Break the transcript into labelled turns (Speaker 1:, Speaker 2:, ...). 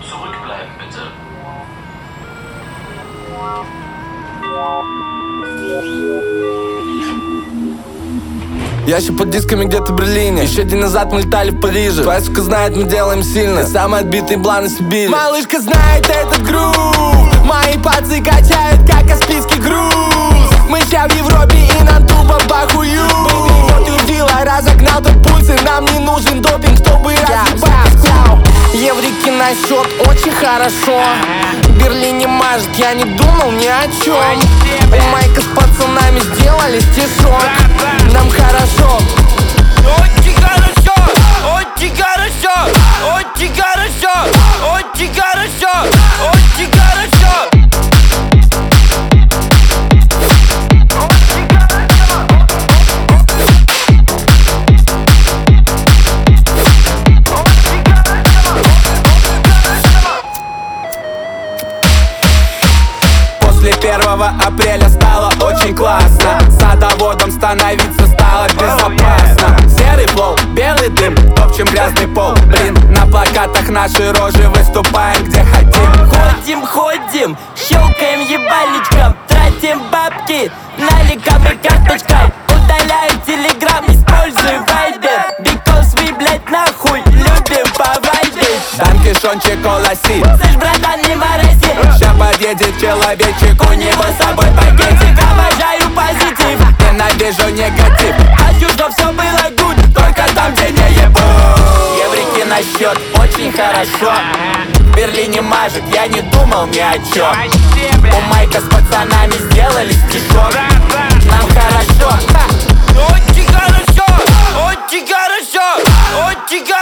Speaker 1: Zurückbleiben bitte.
Speaker 2: Я еще под дисками где-то в Берлине. Еще день назад мы летали в Париже. Твоя сука знает, мы делаем сильно. Самый отбитый блан на Сибири. Малышка знает этот грув. Мои пальцы качают, как каспийский груз. Мы ща в Европе и нам тупо похую. Baby, вот удила, разогнал тот пульс. И нам не нужен допинг, чтобы разъебать. Еврики на счет, очень хорошо. В Берлине мажет, я не думал ни о чем. У Майка с пацанами сделали стишок. Нам хорошо.
Speaker 3: Очень хорошо, очень хорошо, очень хорошо, очень хорошо, очень хорошо.
Speaker 4: После 1 апреля стало очень классно. Садоводом становиться стало безопасно. Серый флоу, белый дым, топчем грязный пол. Блин, на плакатах наши рожи, выступаем где хотим.
Speaker 3: Ходим, щелкаем ебальничком, тратим бабки наликом и карточкой. Удаляю телеграм, использую вайбер, because we, блять, нахуй любим повайбить.
Speaker 4: Данкишончик, колоси,
Speaker 3: Слышь, братан, не морози.
Speaker 4: ща подъедет человечек,
Speaker 3: У него с собой пакетик, обожаю позитив.
Speaker 4: ненавижу негатив.
Speaker 3: Хочу, чтоб все было good,
Speaker 4: Только там, где не ебу.
Speaker 3: еврики на счет, очень хорошо. В Берлине мажет, я не думал ни о чем. У Майка с пацанами сделали стишок. Нам хорошо. Очень хорошо, очень хорошо, очень хорошо.